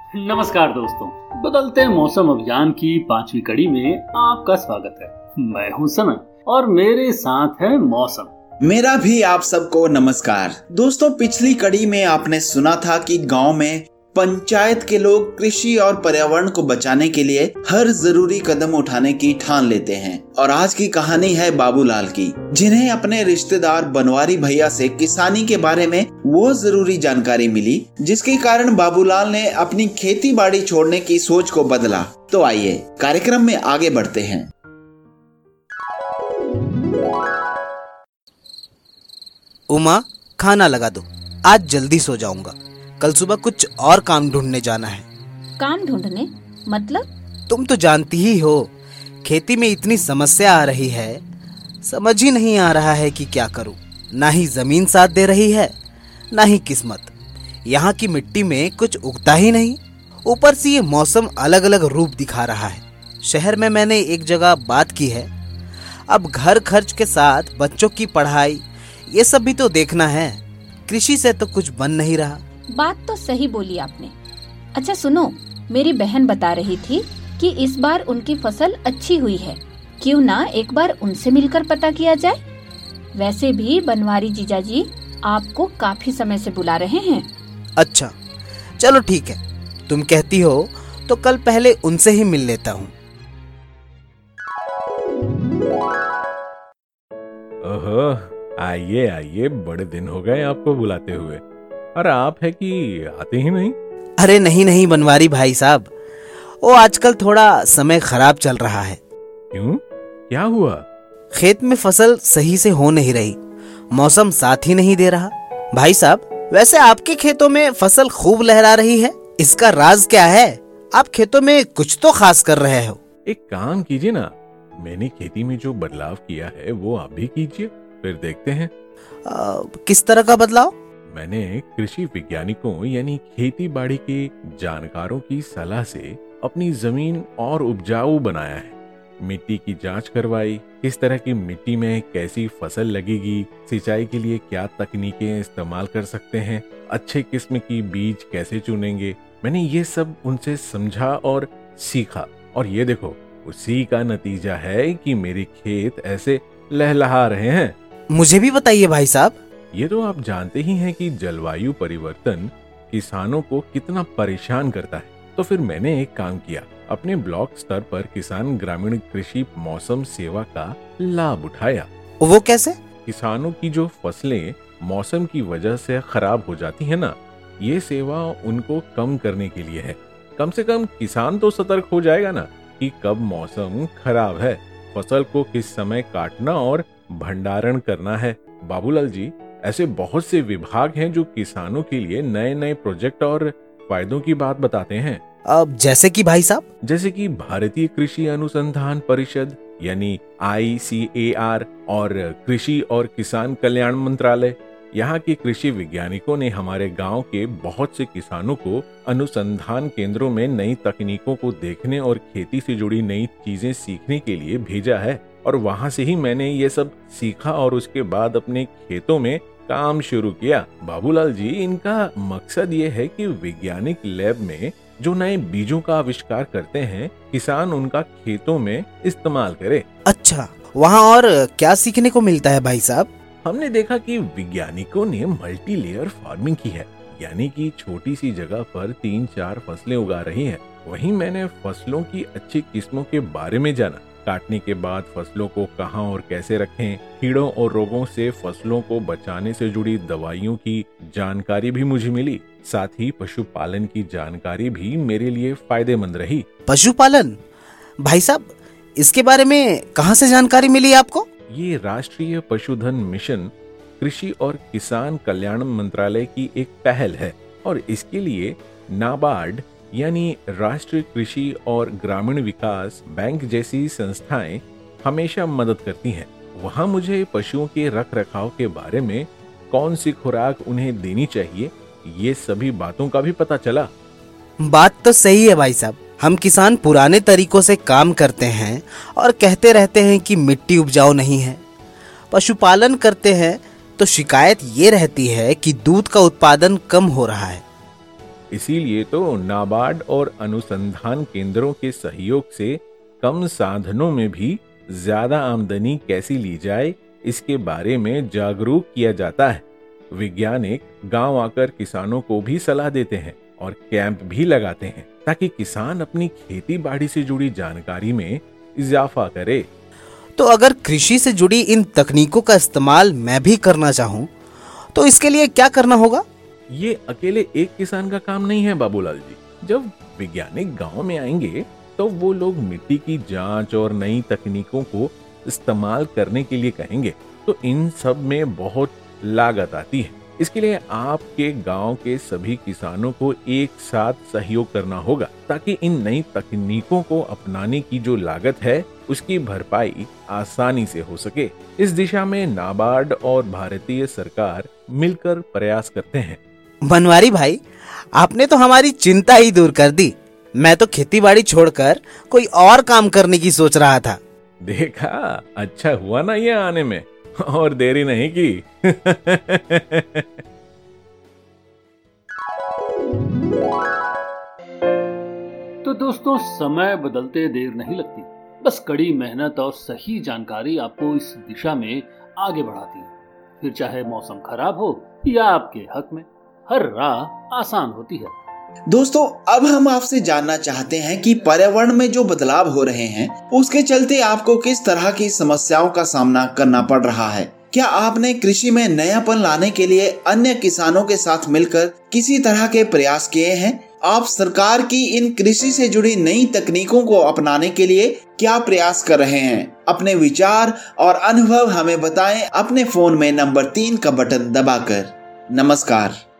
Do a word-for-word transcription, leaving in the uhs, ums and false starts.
नमस्कार दोस्तों, बदलते मौसम अभियान की पांचवी कड़ी में आपका स्वागत है। मैं हूं सना और मेरे साथ है मौसम। मेरा भी आप सबको नमस्कार। दोस्तों, पिछली कड़ी में आपने सुना था कि गांव में पंचायत के लोग कृषि और पर्यावरण को बचाने के लिए हर जरूरी कदम उठाने की ठान लेते हैं। और आज की कहानी है बाबूलाल की, जिन्हें अपने रिश्तेदार बनवारी भैया से किसानी के बारे में वो जरूरी जानकारी मिली जिसके कारण बाबूलाल ने अपनी खेती बाड़ी छोड़ने की सोच को बदला। तो आइए कार्यक्रम में आगे बढ़ते हैं। उमा, खाना लगा दो, आज जल्दी सो जाऊंगा। कल सुबह कुछ और काम ढूंढने जाना है। काम ढूंढने मतलब? तुम तो जानती ही हो, खेती में इतनी समस्या आ रही है, समझ ही नहीं आ रहा है कि क्या करूं। ना ही जमीन साथ दे रही है, ना ही किस्मत। यहाँ की मिट्टी में कुछ उगता ही नहीं, ऊपर से ये मौसम अलग अलग रूप दिखा रहा है। शहर में मैंने एक जगह बात की है, अब घर खर्च के साथ बच्चों की पढ़ाई ये सब भी तो देखना है। कृषि से तो कुछ बन नहीं रहा। बात तो सही बोली आपने। अच्छा सुनो, मेरी बहन बता रही थी कि इस बार उनकी फसल अच्छी हुई है। क्यों ना एक बार उनसे मिलकर पता किया जाए। वैसे भी बनवारी जीजाजी आपको काफी समय से बुला रहे हैं। अच्छा चलो ठीक है, तुम कहती हो तो कल पहले उनसे ही मिल लेता हूँ। ओहो, आइए आइए, बड़े दिन हो गए आपको बुलाते हुए। और आप है कि आते ही नहीं? अरे नहीं नहीं बनवारी भाई साहब, वो आजकल थोड़ा समय खराब चल रहा है। क्यों, क्या हुआ? खेत में फसल सही से हो नहीं रही, मौसम साथ ही नहीं दे रहा। भाई साहब, वैसे आपके खेतों में फसल खूब लहरा रही है, इसका राज क्या है? आप खेतों में कुछ तो खास कर रहे हो। एक काम कीजिए ना, मैंने खेती में जो बदलाव किया है वो आप भी कीजिए, फिर देखते हैं। आ, किस तरह का बदलाव? मैंने कृषि वैज्ञानिकों यानी खेती बाड़ी के जानकारों की सलाह से अपनी जमीन और उपजाऊ बनाया है। मिट्टी की जांच करवाई, किस तरह की मिट्टी में कैसी फसल लगेगी, सिंचाई के लिए क्या तकनीकें इस्तेमाल कर सकते हैं, अच्छे किस्म की बीज कैसे चुनेंगे। मैंने ये सब उनसे समझा और सीखा, और ये देखो उसी का नतीजा है कि मेरे खेत ऐसे लहलहा रहे हैं। मुझे भी बताइए भाई साहब। ये तो आप जानते ही हैं कि जलवायु परिवर्तन किसानों को कितना परेशान करता है। तो फिर मैंने एक काम किया, अपने ब्लॉक स्तर पर किसान ग्रामीण कृषि मौसम सेवा का लाभ उठाया। वो कैसे? किसानों की जो फसलें मौसम की वजह से खराब हो जाती है ना, ये सेवा उनको कम करने के लिए है। कम से कम किसान तो सतर्क हो जाएगा ना कि कब मौसम खराब है, फसल को किस समय काटना और भंडारण करना है। बाबूलाल जी, ऐसे बहुत से विभाग हैं जो किसानों के लिए नए नए प्रोजेक्ट और फायदों की बात बताते हैं। अब जैसे कि भाई साहब? जैसे कि भारतीय कृषि अनुसंधान परिषद यानी आई सी ए आर और कृषि और किसान कल्याण मंत्रालय। यहाँ के कृषि वैज्ञानिकों ने हमारे गांव के बहुत से किसानों को अनुसंधान केंद्रों में नई तकनीकों को देखने और खेती से जुड़ी नई चीजें सीखने के लिए भेजा है। और वहां से ही मैंने ये सब सीखा और उसके बाद अपने खेतों में काम शुरू किया। बाबूलाल जी, इनका मकसद ये है कि वैज्ञानिक लैब में जो नए बीजों का आविष्कार करते हैं, किसान उनका खेतों में इस्तेमाल करे। अच्छा, वहाँ और क्या सीखने को मिलता है भाई साहब? हमने देखा कि वैज्ञानिकों ने मल्टी लेयर फार्मिंग की है, यानी कि छोटी सी जगह पर तीन चार फसलें उगा रही हैं। वहीं मैंने फसलों की अच्छी किस्मों के बारे में जाना। काटने के बाद फसलों को कहां और कैसे रखें, कीड़ों और रोगों से फसलों को बचाने से जुड़ी दवाइयों की जानकारी भी मुझे मिली। साथ ही पशुपालन की जानकारी भी मेरे लिए फायदेमंद रही। पशुपालन? भाई साहब, इसके बारे में कहां से जानकारी मिली आपको? ये राष्ट्रीय पशुधन मिशन कृषि और किसान कल्याण मंत्रालय की एक पहल है, और इसके लिए नाबार्ड यानी राष्ट्रीय कृषि और ग्रामीण विकास बैंक जैसी संस्थाएं हमेशा मदद करती हैं। वहां मुझे पशुओं के रख रखाव के बारे में, कौन सी खुराक उन्हें देनी चाहिए, ये सभी बातों का भी पता चला। बात तो सही है भाई साहब, हम किसान पुराने तरीकों से काम करते हैं और कहते रहते हैं कि मिट्टी उपजाऊ नहीं है। पशुपालन करते हैं तो शिकायत ये रहती है कि दूध का उत्पादन कम हो रहा है। इसीलिए तो नाबार्ड और अनुसंधान केंद्रों के सहयोग से कम साधनों में भी ज्यादा आमदनी कैसी ली जाए इसके बारे में जागरूक किया जाता है। वैज्ञानिक गांव आकर किसानों को भी सलाह देते हैं और कैंप भी लगाते हैं ताकि किसान अपनी खेती बाड़ी से जुड़ी जानकारी में इजाफा करे। तो अगर कृषि से जुड़ी इन तकनीकों का इस्तेमाल मैं भी करना चाहूँ तो इसके लिए क्या करना होगा? ये अकेले एक किसान का काम नहीं है बाबूलाल जी। जब वैज्ञानिक गांव में आएंगे तो वो लोग मिट्टी की जांच और नई तकनीकों को इस्तेमाल करने के लिए कहेंगे, तो इन सब में बहुत लागत आती है। इसके लिए आपके गांव के सभी किसानों को एक साथ सहयोग करना होगा ताकि इन नई तकनीकों को अपनाने की जो लागत है उसकी भरपाई आसानी से हो सके। इस दिशा में नाबार्ड और भारतीय सरकार मिलकर प्रयास करते हैं। बनवारी भाई, आपने तो हमारी चिंता ही दूर कर दी। मैं तो खेतीबाड़ी छोड़कर कोई और काम करने की सोच रहा था। देखा, अच्छा हुआ ना ये आने में, और देरी नहीं की। तो दोस्तों, समय बदलते देर नहीं लगती, बस कड़ी मेहनत और सही जानकारी आपको इस दिशा में आगे बढ़ाती है। फिर चाहे मौसम खराब हो या आपके हक में, हर राह आसान होती है। दोस्तों, अब हम आपसे जानना चाहते हैं कि पर्यावरण में जो बदलाव हो रहे हैं उसके चलते आपको किस तरह की समस्याओं का सामना करना पड़ रहा है। क्या आपने कृषि में नयापन लाने के लिए अन्य किसानों के साथ मिलकर किसी तरह के प्रयास किए हैं? आप सरकार की इन कृषि से जुड़ी नई तकनीकों को अपनाने के लिए क्या प्रयास कर रहे हैं? अपने विचार और अनुभव हमें बताएं अपने फोन में नंबर तीन का बटन दबाकर। नमस्कार।